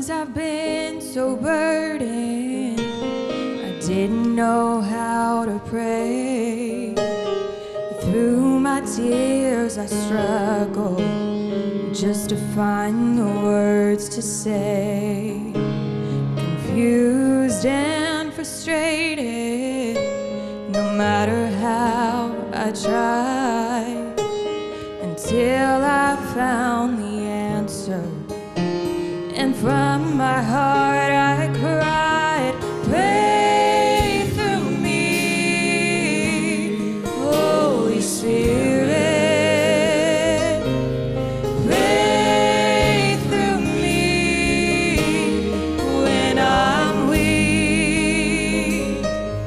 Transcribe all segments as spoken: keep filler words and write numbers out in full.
Sometimes I've been so burdened, I didn't know how to pray. Through my tears I struggled just to find the words to say. Confused and frustrated, no matter how I tried, until I found the answer. And from my heart I cried, pray through me, Holy Spirit, pray through me when I'm weak.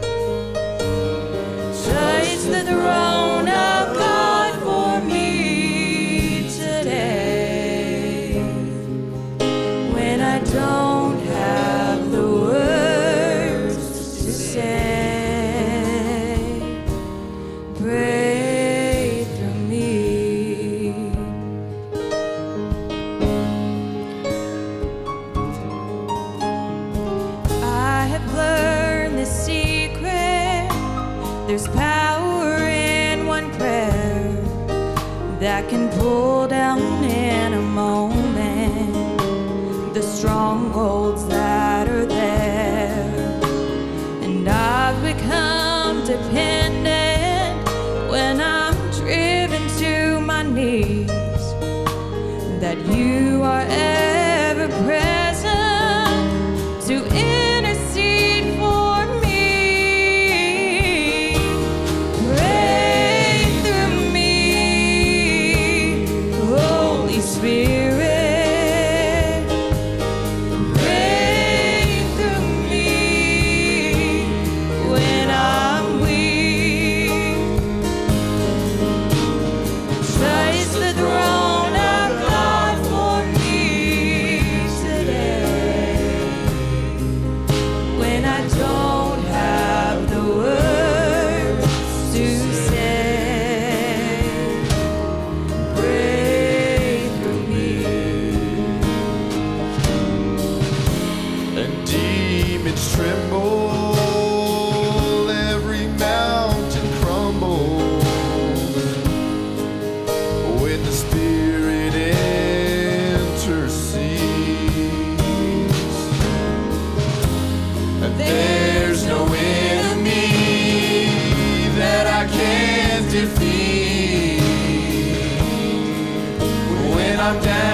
Touch the throne of God for me today. When I don't have the words to say, pray through me. I have learned the secret. There's power in one prayer that can pull down in a moment the strongholds that are there. And I've become dependent when I'm driven to my knees, that you are ever present to intercede for me. Pray through me, Holy Spirit. Demons tremble, every mountain crumbles when the Spirit intercedes. And there's no enemy that I can't defeat when I'm down.